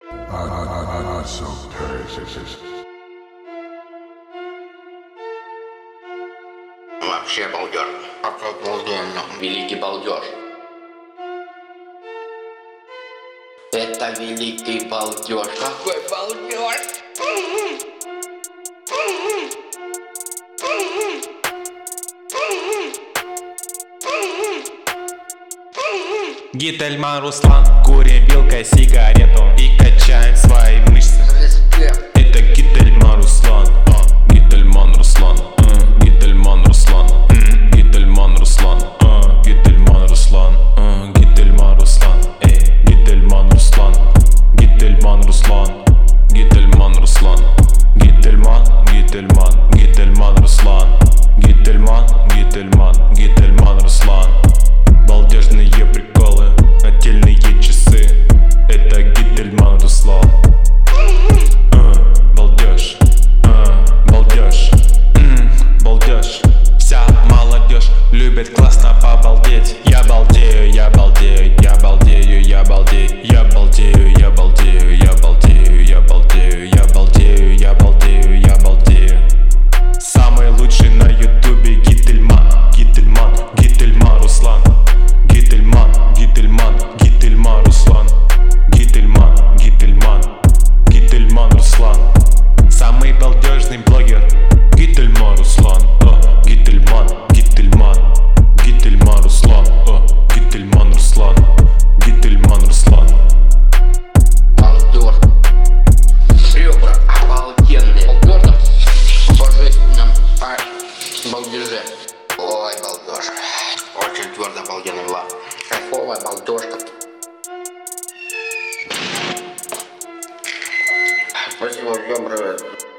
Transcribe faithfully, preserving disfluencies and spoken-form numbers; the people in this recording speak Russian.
I, I, I, I so crazy. Вообще балдеж. Обалденно. Великий балдеж. Это великий балдеж. Какой балдеж! Гительман Руслан, курим вилкой сигарету и качаем свои мышцы. Респект. Это Гительман Руслан, а, Гительман Руслан, а, Гительман Руслан, м, Гительман Руслан, а, Гительман Руслан, а, Гительман Руслан, эй, Гительман Руслан, Гительман Руслан, Гительман Руслан, Гительман, Гительман, Гительман Руслан, Гительман, Гительман, Гительман Руслан. Балдежные приколы, отдельные часы. Это Гительман Руслан. uh, Балдеж, uh, балдеж, mm, балдеж. Вся молодежь любит классно побалдеть. Я балдею, я балдею, я балдею, я балдею, я балдею, я балдею, я балдею, я балдею, я балдею, я балдею, я балдею. Самый лучший на ютубе Гительман, Гительман, Гительман Руслан. Гительман, Гительман, Гительман Руслан. Гительман, Гительман, Гительман Руслан. Самый балдежный блогер Гительман Руслан. О, Гительман, Гительман, Гительман Руслан. О, Гительман Руслан, Гительман Руслан. Балдеж. Ребра обалденные. Балдеж в божественном а, балдеже. Ой, балдеж. Очень твердо обалденный ла. Кайфовая балдежка. Спасибо, всем привет.